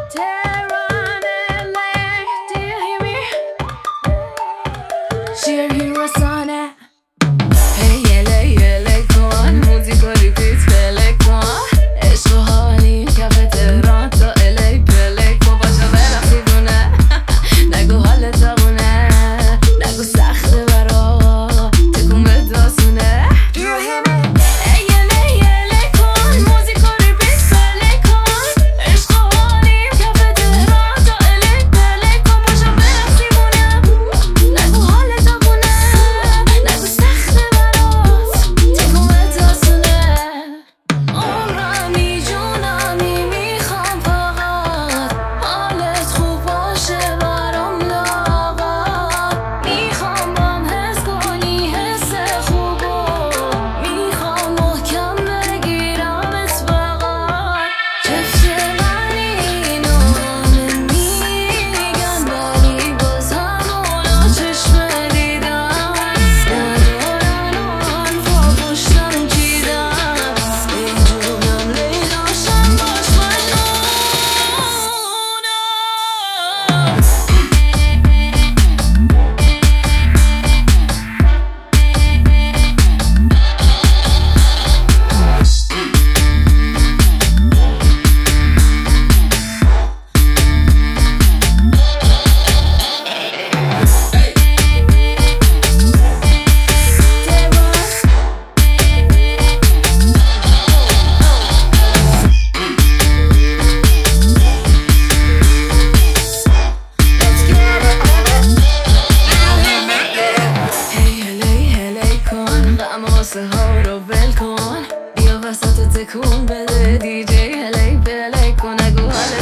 Tehran, LA, do you hear me? شیر رسانه یله کن موزیکو ریپیت پله کن عشق و حالی کف تهران تا الی پله کن باشا برم دیوونه نگو حال داغونه نگو سخته برا تکون به داستونه Do you hear me? یله کن موزیکو ریپیت پله کن عشق و حالی کف تهران تا الی پله کن باشا برم دیوونه نگو حال داغونه نگو سخته برات تکون به داستونه عمرمی جونمی میخوام فقط حالت خوب باشه برام لاغر میخوام بام حس کنی حس خوبو میخوام محکم بگیرمت فقط چفت من اینو همه میگن ولی بازم اونا چشم دیدن ندارن و حرفا پشتم چیدن میدونم لیلاشم باش منونم هلی کن غم واسه ها رو ول کن بیا وسط تکون بده دی جی هلی بلی کن نگو حال